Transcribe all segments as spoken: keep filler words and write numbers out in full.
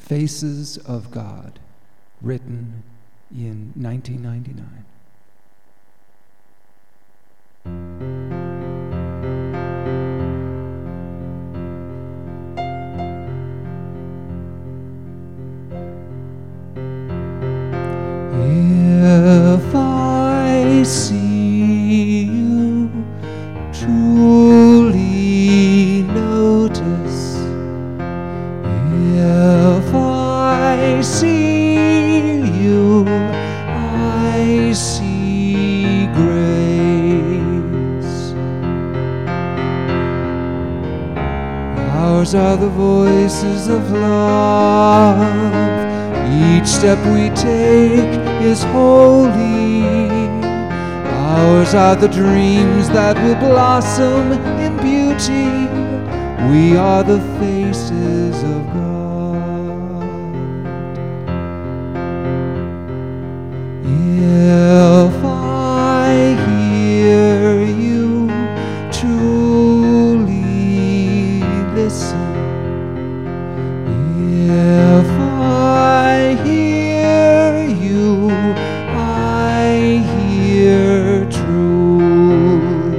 Faces of God, written in nineteen ninety-nine. If I see you, truly notice. If I see you, I see grace. Ours are the voices of love. Each step we take is holy. Ours are the dreams that will blossom in beauty. We are the faces of God. If I hear you, truly listen. If I hear you, I hear truth.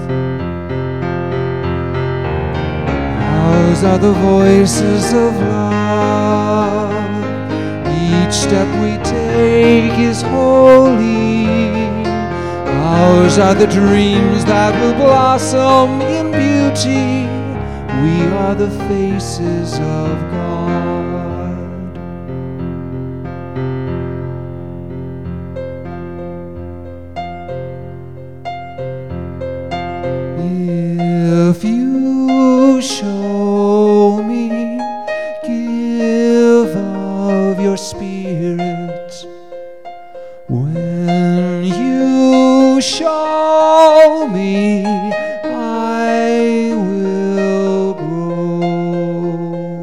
Ours are the voices of love. Each step we take is holy. Ours are the dreams that will blossom in beauty. We are the faces of God. If you show me, give of your spirit. When you show me, I will grow.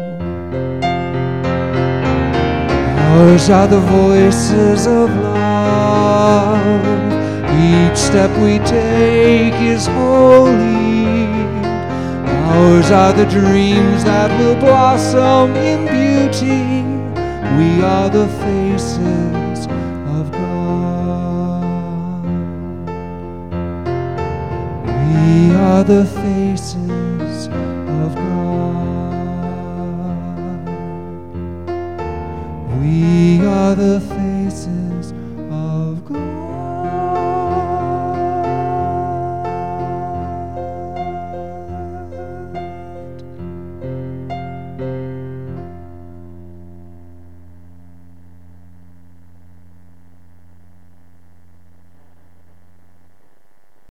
Ours are the voices of love. Each step we take is holy. Ours are the dreams that will blossom in beauty. We are the faces of God. We are the faces of God. We are the